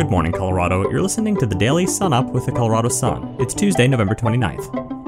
Good morning, Colorado. You're listening to the Daily Sun Up with the Colorado Sun. It's Tuesday, November 29th.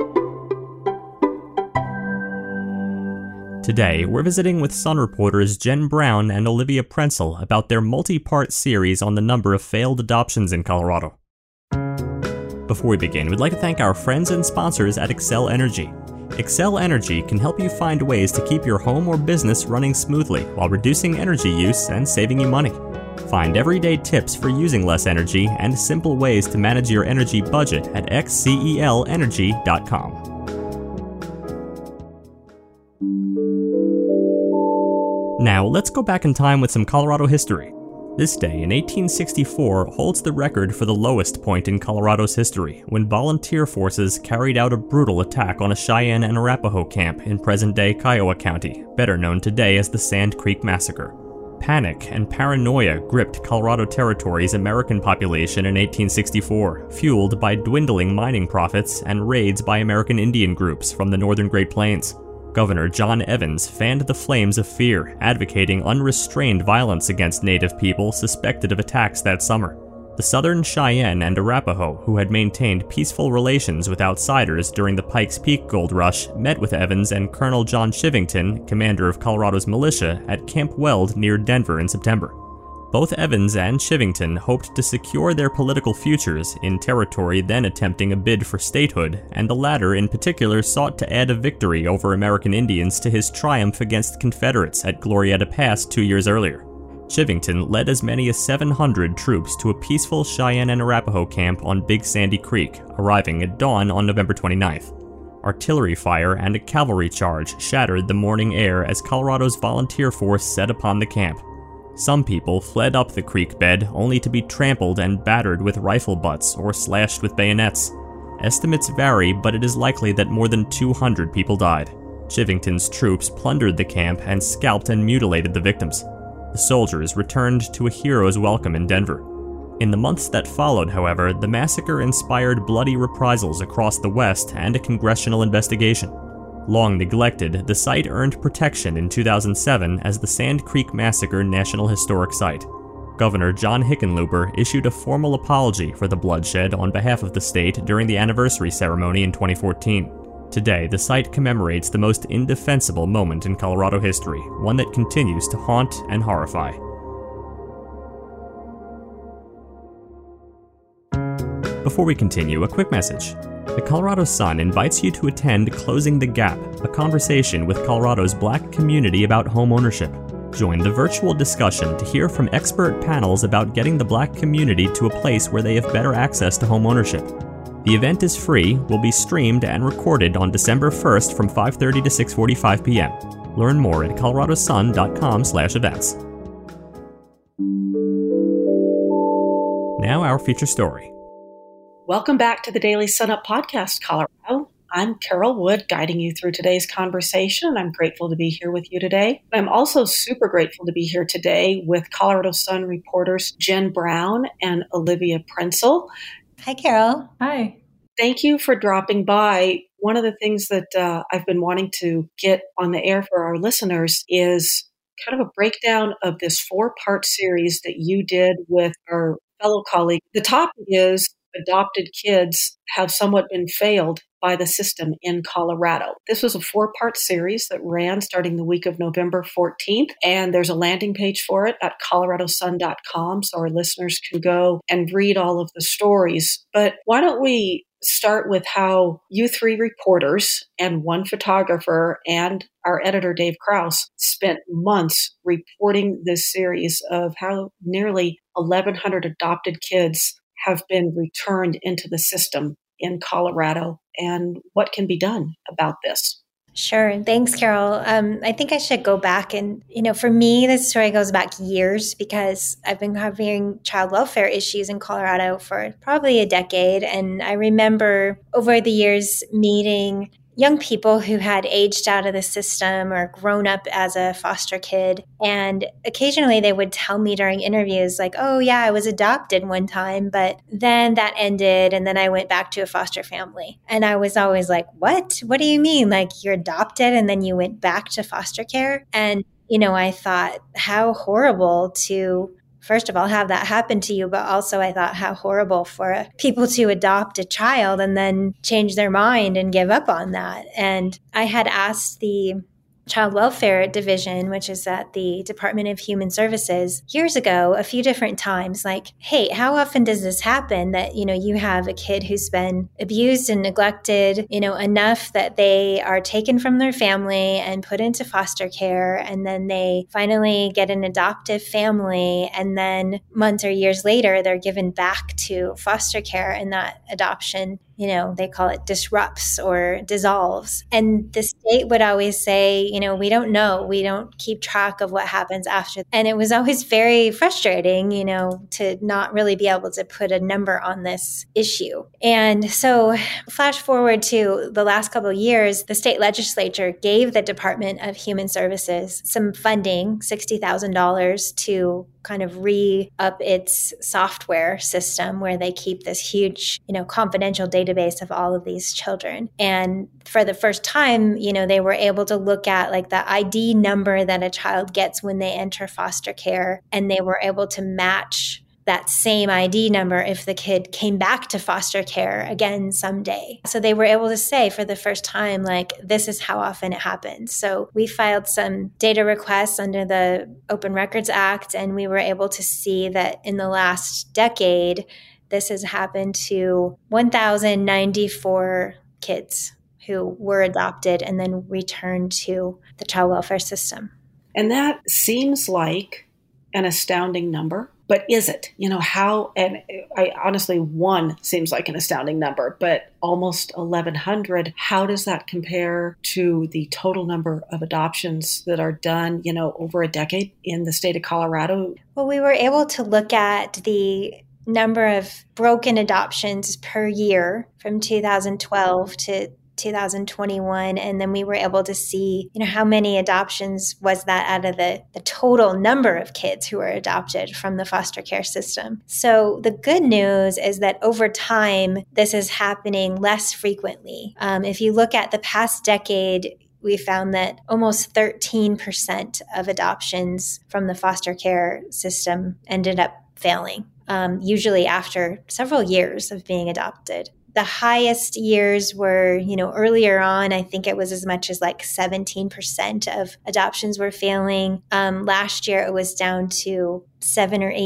Today, we're visiting with Sun reporters Jen Brown and Olivia Prenzel about their multi-part series on the number of failed adoptions in Colorado. Before we begin, we'd like to thank our friends and sponsors at Xcel Energy. Xcel Energy can help you find ways to keep your home or business running smoothly while reducing energy use and saving you money. Find everyday tips for using less energy and simple ways to manage your energy budget at xcelenergy.com. Now, let's go back in time with some Colorado history. This day in 1864 holds the record for the lowest point in Colorado's history, when volunteer forces carried out a brutal attack on a Cheyenne and Arapaho camp in present-day Kiowa County, better known today as the Sand Creek Massacre. Panic and paranoia gripped Colorado Territory's American population in 1864, fueled by dwindling mining profits and raids by American Indian groups from the northern Great Plains. Governor John Evans fanned the flames of fear, advocating unrestrained violence against Native people suspected of attacks that summer. The Southern Cheyenne and Arapaho, who had maintained peaceful relations with outsiders during the Pikes Peak Gold Rush, met with Evans and Colonel John Chivington, commander of Colorado's militia, at Camp Weld near Denver in September. Both Evans and Chivington hoped to secure their political futures in territory then attempting a bid for statehood, and the latter in particular sought to add a victory over American Indians to his triumph against Confederates at Glorieta Pass 2 years earlier. Chivington led as many as 700 troops to a peaceful Cheyenne and Arapaho camp on Big Sandy Creek, arriving at dawn on November 29th. Artillery fire and a cavalry charge shattered the morning air as Colorado's volunteer force set upon the camp. Some people fled up the creek bed only to be trampled and battered with rifle butts or slashed with bayonets. Estimates vary, but it is likely that more than 200 people died. Chivington's troops plundered the camp and scalped and mutilated the victims. The soldiers returned to a hero's welcome in Denver. In the months that followed, however, the massacre inspired bloody reprisals across the West and a congressional investigation. Long neglected, the site earned protection in 2007 as the Sand Creek Massacre National Historic Site. Governor John Hickenlooper issued a formal apology for the bloodshed on behalf of the state during the anniversary ceremony in 2014. Today, the site commemorates the most indefensible moment in Colorado history, one that continues to haunt and horrify. Before we continue, a quick message. The Colorado Sun invites you to attend Closing the Gap, a conversation with Colorado's Black community about home ownership. Join the virtual discussion to hear from expert panels about getting the Black community to a place where they have better access to home ownership. The event is free, will be streamed and recorded on December 1st from 5:30 to 6:45 p.m. Learn more at coloradosun.com/events. Now our feature story. Welcome back to the Daily Sun Up Podcast, Colorado. I'm Carol Wood, guiding you through today's conversation, and I'm grateful to be here with you today. I'm also super grateful to be here today with Colorado Sun reporters Jen Brown and Olivia Prenzel. Hi, Carol. Hi. Thank you for dropping by. One of the things that I've been wanting to get on the air for our listeners is kind of a breakdown of this 4-part series that you did with our fellow colleague. The topic is adopted kids have somewhat been failed by the system in Colorado. This was a 4-part series that ran starting the week of November 14th, and there's a landing page for it at coloradosun.com, so our listeners can go and read all of the stories. But why don't we start with how you 3 reporters and 1 photographer and our editor, Dave Kraus, spent months reporting this series of how nearly 1,100 adopted kids have been returned into the system in Colorado and what can be done about this. Sure. Thanks, Carol. I think I should go back and, for me, this story goes back years because I've been having child welfare issues in Colorado for probably a decade. And I remember over the years meeting young people who had aged out of the system or grown up as a foster kid. And occasionally they would tell me during interviews like, oh yeah, I was adopted one time, but then that ended and then I went back to a foster family. And I was always like, what? What do you mean? Like you're adopted and then you went back to foster care? And, I thought how horrible to first of all, have that happen to you, but also I thought how horrible for people to adopt a child and then change their mind and give up on that. And I had asked the Child Welfare Division, which is at the Department of Human Services, years ago, a few different times, like, hey, how often does this happen that, you have a kid who's been abused and neglected, enough that they are taken from their family and put into foster care, and then they finally get an adoptive family, and then months or years later, they're given back to foster care, and that adoption, they call it disrupts or dissolves. And the state would always say, we don't know. We don't keep track of what happens after. And it was always very frustrating, to not really be able to put a number on this issue. And so flash forward to the last couple of years, the state legislature gave the Department of Human Services some funding, $60,000, to kind of re-up its software system where they keep this huge, confidential database of all of these children. And for the first time, they were able to look at like the ID number that a child gets when they enter foster care, and they were able to match that same ID number if the kid came back to foster care again someday. So they were able to say for the first time, like, this is how often it happens. So we filed some data requests under the Open Records Act, and we were able to see that in the last decade, this has happened to 1,094 kids who were adopted and then returned to the child welfare system. And that seems like an astounding number. But is it? How, and I honestly, one seems like an astounding number, but almost 1,100, how does that compare to the total number of adoptions that are done, over a decade in the state of Colorado? Well, we were able to look at the number of broken adoptions per year from 2012 to 2021. And then we were able to see, how many adoptions was that out of the total number of kids who were adopted from the foster care system. So the good news is that over time, this is happening less frequently. If you look at the past decade, we found that almost 13% of adoptions from the foster care system ended up failing, usually after several years of being adopted. The highest years were, earlier on, I think it was as much as like 17% of adoptions were failing. Last year, it was down to 7 or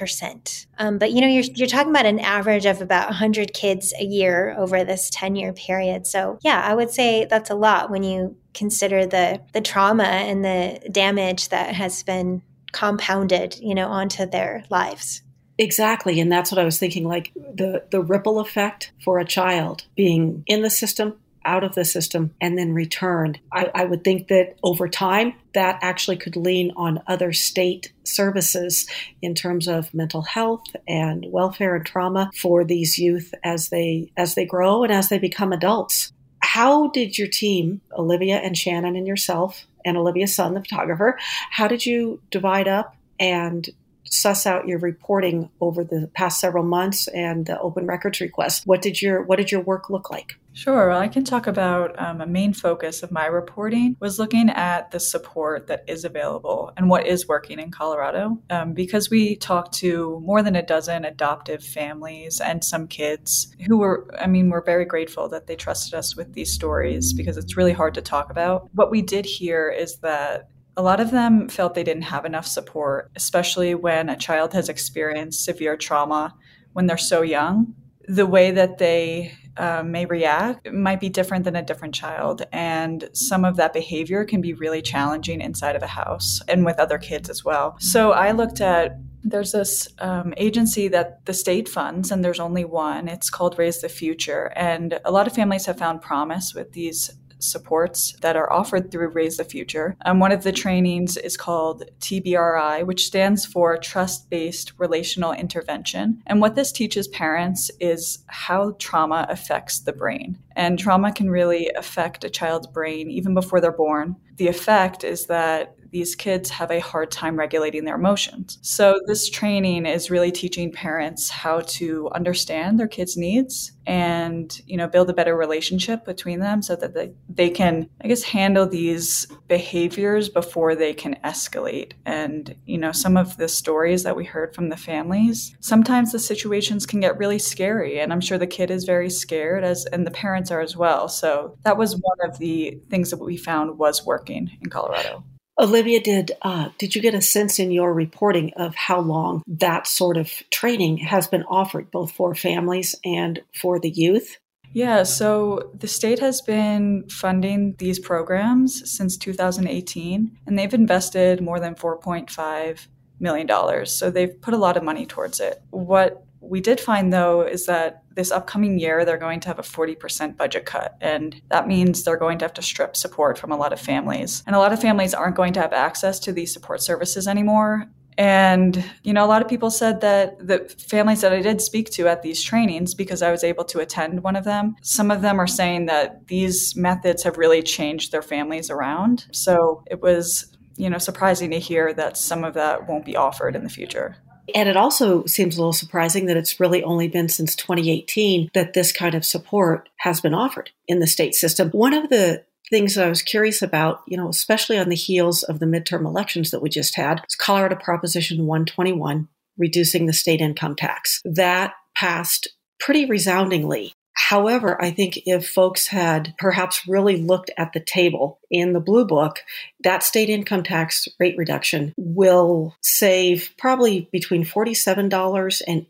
8%. But, you're talking about an average of about 100 kids a year over this 10-year period. So, yeah, I would say that's a lot when you consider the trauma and the damage that has been compounded, onto their lives. Exactly. And that's what I was thinking, like the ripple effect for a child being in the system, out of the system, and then returned. I would think that over time, that actually could lean on other state services in terms of mental health and welfare and trauma for these youth as they grow and as they become adults. How did your team, Olivia and Shannon and yourself, and Olivia's son, the photographer, how did you divide up and suss out your reporting over the past several months and the open records request? What did your work look like? Sure. Well, I can talk about a main focus of my reporting was looking at the support that is available and what is working in Colorado. Because we talked to more than a dozen adoptive families and some kids who we're very grateful that they trusted us with these stories because it's really hard to talk about. What we did hear is that a lot of them felt they didn't have enough support, especially when a child has experienced severe trauma when they're so young. The way that they may react might be different than a different child. And some of that behavior can be really challenging inside of a house and with other kids as well. So I looked at, there's this agency that the state funds, and there's only one. It's called Raise the Future. And a lot of families have found promise with these supports that are offered through Raise the Future. One of the trainings is called TBRI, which stands for Trust-Based Relational Intervention. And what this teaches parents is how trauma affects the brain. And trauma can really affect a child's brain even before they're born. The effect is that these kids have a hard time regulating their emotions. So this training is really teaching parents how to understand their kids' needs and, build a better relationship between them so that they can, handle these behaviors before they can escalate. And, some of the stories that we heard from the families, sometimes the situations can get really scary. And I'm sure the kid is very scared and the parents are as well. So that was one of the things that we found was working in Colorado. Olivia, did you get a sense in your reporting of how long that sort of training has been offered, both for families and for the youth? Yeah, so the state has been funding these programs since 2018, and they've invested more than $4.5 million. So they've put a lot of money towards it. What we did find, though, is that this upcoming year, they're going to have a 40% budget cut. And that means they're going to have to strip support from a lot of families. And a lot of families aren't going to have access to these support services anymore. And, a lot of people said that the families that I did speak to at these trainings, because I was able to attend one of them, some of them are saying that these methods have really changed their families around. So it was, surprising to hear that some of that won't be offered in the future. And it also seems a little surprising that it's really only been since 2018 that this kind of support has been offered in the state system. One of the things that I was curious about, especially on the heels of the midterm elections that we just had, is Colorado Proposition 121, reducing the state income tax. That passed pretty resoundingly. However, I think if folks had perhaps really looked at the table in the Blue Book, that state income tax rate reduction will save probably between $47 and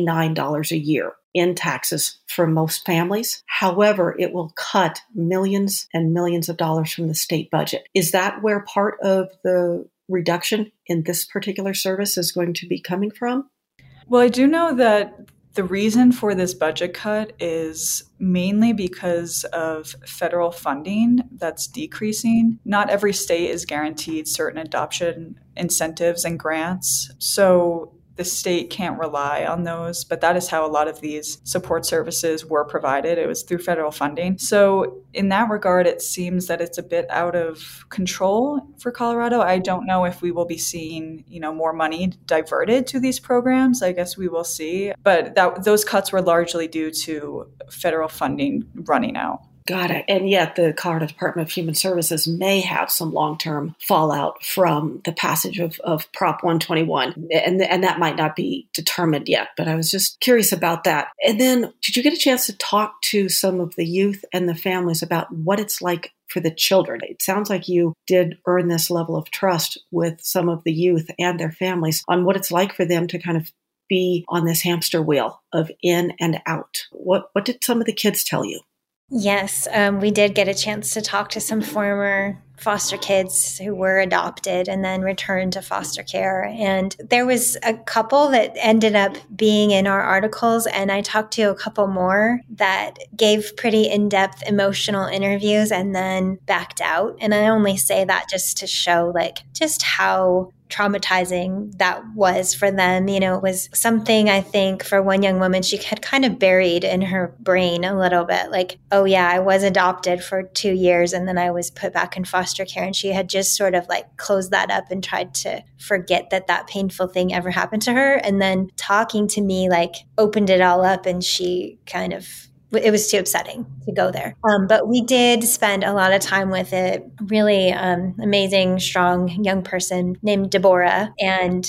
$89 a year in taxes for most families. However, it will cut millions and millions of dollars from the state budget. Is that where part of the reduction in this particular service is going to be coming from? Well, I do know that the reason for this budget cut is mainly because of federal funding that's decreasing. Not every state is guaranteed certain adoption incentives and grants. So the state can't rely on those, but that is how a lot of these support services were provided. It was through federal funding. So in that regard, it seems that it's a bit out of control for Colorado. I don't know if we will be seeing, more money diverted to these programs. I guess we will see. But those cuts were largely due to federal funding running out. Got it. And yet the Colorado Department of Human Services may have some long-term fallout from the passage of Prop 121. And that might not be determined yet, but I was just curious about that. And then did you get a chance to talk to some of the youth and the families about what it's like for the children? It sounds like you did earn this level of trust with some of the youth and their families on what it's like for them to kind of be on this hamster wheel of in and out. What did some of the kids tell you? Yes, we did get a chance to talk to some former foster kids who were adopted and then returned to foster care. And there was a couple that ended up being in our articles, and I talked to a couple more that gave pretty in-depth emotional interviews and then backed out. And I only say that just to show just how traumatizing that was for them. It was something, I think, for one young woman, she had kind of buried in her brain a little bit, oh yeah, I was adopted for 2 years and then I was put back in foster care. And she had just sort of closed that up and tried to forget that painful thing ever happened to her. And then talking to me, opened it all up, and she kind of, it was too upsetting to go there. But we did spend a lot of time with a really amazing, strong young person named Deborah. And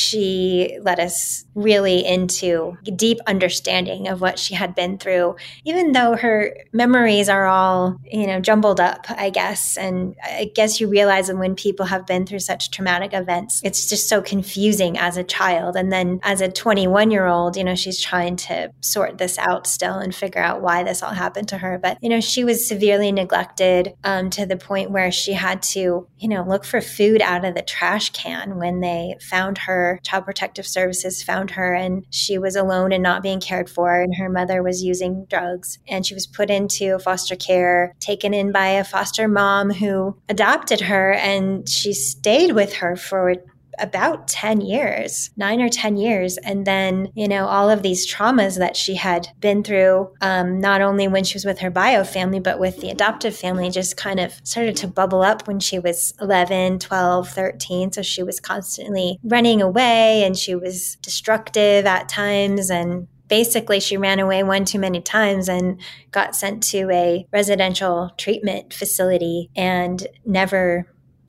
she led us really into deep understanding of what she had been through, even though her memories are all, jumbled up, I guess. And I guess you realize that when people have been through such traumatic events, it's just so confusing as a child. And then as a 21-year-old, she's trying to sort this out still and figure out why this all happened to her. But, she was severely neglected to the point where she had to, look for food out of the trash can when they found her. Child Protective Services found her, and she was alone and not being cared for, and her mother was using drugs, and she was put into foster care, taken in by a foster mom who adopted her, and she stayed with her for about 10 years, 9 or 10 years. And then, all of these traumas that she had been through, not only when she was with her bio family, but with the adoptive family, just kind of started to bubble up when she was 11, 12, 13. So she was constantly running away and she was destructive at times. And basically, she ran away one too many times and got sent to a residential treatment facility and never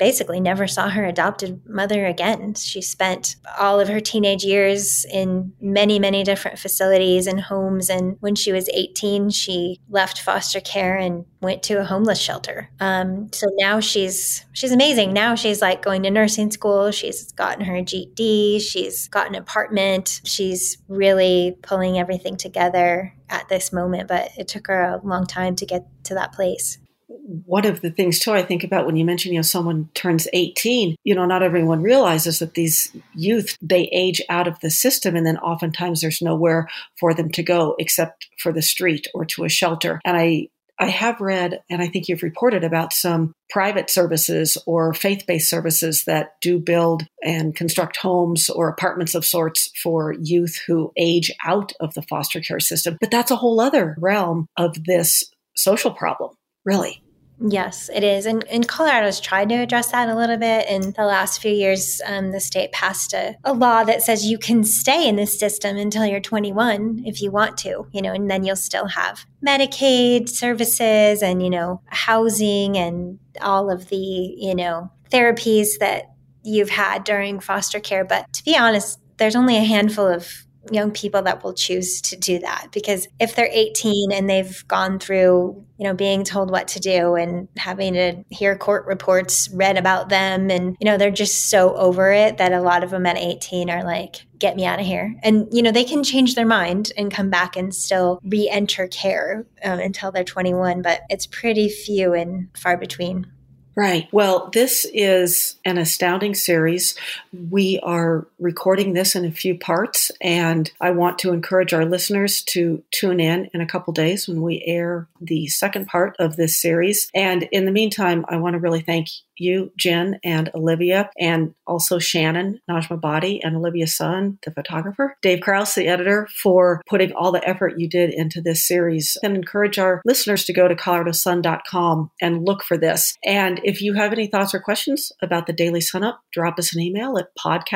saw her adopted mother again. She spent all of her teenage years in many, many different facilities and homes. And when she was 18, she left foster care and went to a homeless shelter. So now she's amazing. Now she's like going to nursing school. She's gotten her GED. She's got an apartment. She's really pulling everything together at this moment, but it took her a long time to get to that place. One of the things, too, I think about when you mention, someone turns 18, not everyone realizes that these youth, they age out of the system, and then oftentimes there's nowhere for them to go except for the street or to a shelter. And I have read, and I think you've reported about some private services or faith-based services that do build and construct homes or apartments of sorts for youth who age out of the foster care system. But that's a whole other realm of this social problem, really. Yes, it is. And Colorado's tried to address that a little bit. In the last few years, the state passed a law that says you can stay in this system until you're 21 if you want to, and then you'll still have Medicaid services and, housing and all of the, therapies that you've had during foster care. But to be honest, there's only a handful of young people that will choose to do that, because if they're 18 and they've gone through, being told what to do and having to hear court reports read about them, and, they're just so over it that a lot of them at 18 are like, get me out of here. And, they can change their mind and come back and still re-enter care until they're 21, but it's pretty few and far between. Right. Well, this is an astounding series. We are recording this in a few parts, and I want to encourage our listeners to tune in a couple days when we air the second part of this series. And in the meantime, I want to really thank you, Jen and Olivia, and also Shannon Najmabadi and Olivia's son, the photographer, Dave Krause, the editor, for putting all the effort you did into this series. And encourage our listeners to go to coloradosun.com and look for this. And if you have any thoughts or questions about the Daily Sun Up, drop us an email at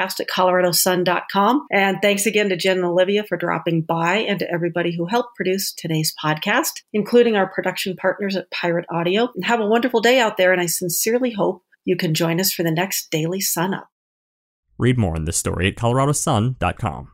podcast@coloradosun.com. And thanks again to Jen and Olivia for dropping by, and to everybody who helped produce today's podcast, including our production partners at Pirate Audio. And have a wonderful day out there, and I sincerely hope you can join us for the next Daily Sun Up. Read more on this story at coloradosun.com.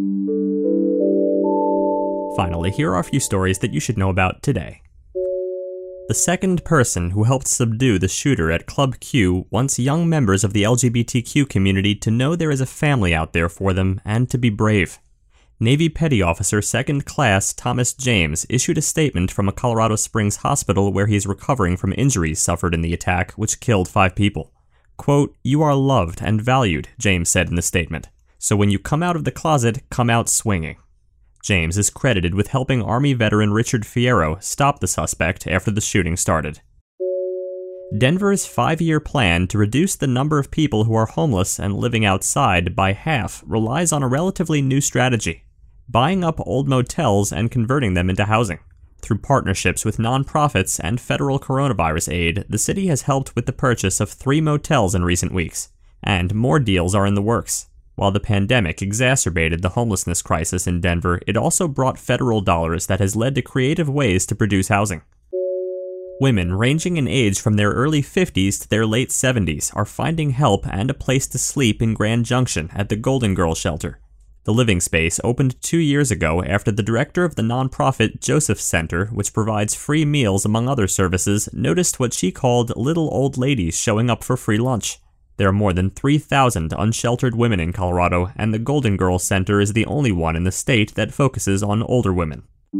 Finally, here are a few stories that you should know about today. The second person who helped subdue the shooter at Club Q wants young members of the LGBTQ community to know there is a family out there for them and to be brave. Navy Petty Officer 2nd Class Thomas James issued a statement from a Colorado Springs hospital where he is recovering from injuries suffered in the attack, which killed 5 people. Quote, "You are loved and valued," James said in the statement. "So when you come out of the closet, come out swinging." James is credited with helping Army veteran Richard Fierro stop the suspect after the shooting started. Denver's 5-year plan to reduce the number of people who are homeless and living outside by half relies on a relatively new strategy: buying up old motels and converting them into housing. Through partnerships with nonprofits and federal coronavirus aid, the city has helped with the purchase of 3 motels in recent weeks, and more deals are in the works. While the pandemic exacerbated the homelessness crisis in Denver, it also brought federal dollars that has led to creative ways to produce housing. Women ranging in age from their early 50s to their late 70s are finding help and a place to sleep in Grand Junction at the Golden Girl Shelter. The living space opened 2 years ago after the director of the nonprofit Joseph Center, which provides free meals among other services, noticed what she called little old ladies showing up for free lunch. There are more than 3,000 unsheltered women in Colorado, and the Golden Girl Center is the only one in the state that focuses on older women.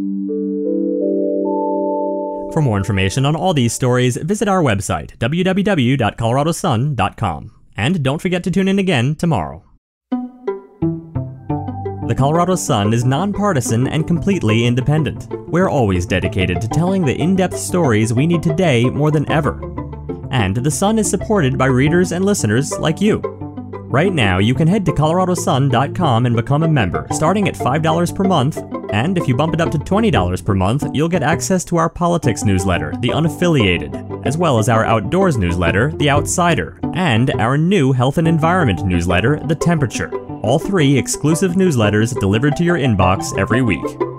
For more information on all these stories, visit our website, www.coloradosun.com. And don't forget to tune in again tomorrow. The Colorado Sun is nonpartisan and completely independent. We're always dedicated to telling the in-depth stories we need today more than ever. And the Sun is supported by readers and listeners like you. Right now, you can head to coloradosun.com and become a member, starting at $5 per month. And if you bump it up to $20 per month, you'll get access to our politics newsletter, The Unaffiliated, as well as our outdoors newsletter, The Outsider, and our new health and environment newsletter, The Temperature. All 3 exclusive newsletters delivered to your inbox every week.